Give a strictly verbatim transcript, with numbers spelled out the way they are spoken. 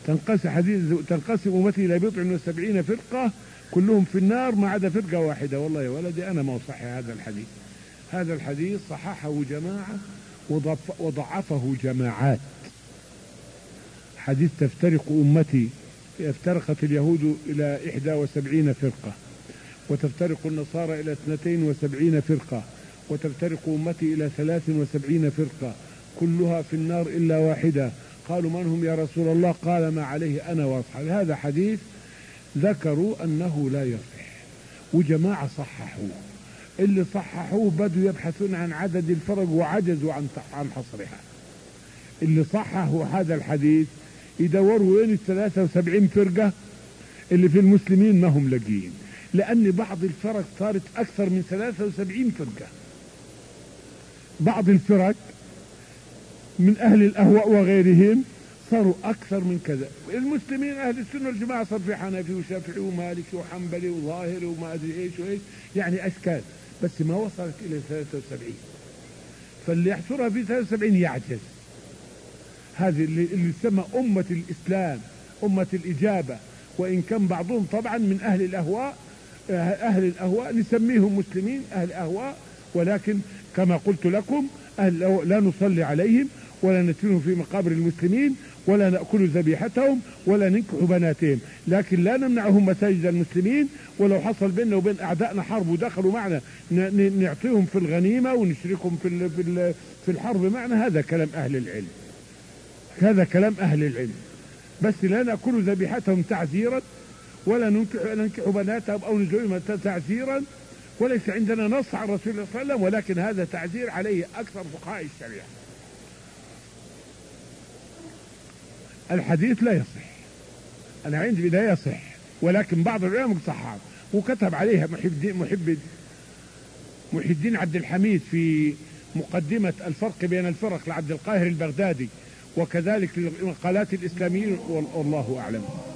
تنقسم حديث تنقسم أمتي إلى بضع وسبعين فرقة كلهم في النار ما عدا فرقة واحدة. والله يا ولدي أنا ما أصحح هذا الحديث. هذا الحديث صححه جماعة وضعفه جماعات. حديث تفترق أمتي، افترقت اليهود إلى إحدى وسبعين فرقة، وتفترق النصارى إلى اثنتين وسبعين فرقة، وتفترق أمتي إلى ثلاث وسبعين فرقة كلها في النار إلا واحدة. قالوا من هم يا رسول الله؟ قال ما عليه أنا وأصحابي. هذا حديث ذكروا أنه لا يصح، وجماعة صححوه. اللي صححوه بدوا يبحثون عن عدد الفرق وعجزوا عن عن حصرها. اللي صححوا هذا الحديث يدوروا وين الثلاثة وسبعين فرقة اللي في المسلمين ما هم لاقيين، لأن بعض الفرق صارت أكثر من ثلاثة وسبعين فرقة. بعض الفرق من أهل الأهواء وغيرهم صاروا أكثر من كذا. المسلمين أهل السنة والجماعة صار في حنفي وشافعي ومالكي وحنبلي وظاهري وما أدري إيش وإيش، يعني أشكال، بس ما وصلت إلى ثلاثة وسبعين. فاللي يحصرها في ثلاثة وسبعين يعجز. هذه اللي, اللي يسمى أمة الإسلام، أمة الإجابة. وإن كان بعضهم طبعا من أهل الأهواء، أهل الأهواء نسميهم مسلمين أهل أهواء، ولكن كما قلت لكم أهل لا نصلي عليهم ولا ندفنهم في مقابر المسلمين ولا نأكل ذبيحتهم ولا ننكح بناتهم، لكن لا نمنعهم مساجد المسلمين. ولو حصل بيننا وبين أعدائنا حرب ودخلوا معنا نعطيهم في الغنيمة ونشركهم في في الحرب معنا. هذا كلام أهل العلم، هذا كلام أهل العلم. بس لا نأكل ذبيحتهم تعزيرا ولا ننكح بناتهم أو نزوجهم تعزيرا، وليس عندنا نص عن رسول الله صلى الله عليه وسلم، ولكن هذا تعزير عليه أكثر فقهاء الشريعة. الحديث لا يصح، أنا عندي لا يصح، ولكن بعض العلماء صححه وكتب عليها محب محب محي الدين عبد الحميد في مقدمة الفرق بين الفرق لعبد القاهر البغدادي، وكذلك للمقالات الإسلاميين، والله أعلم.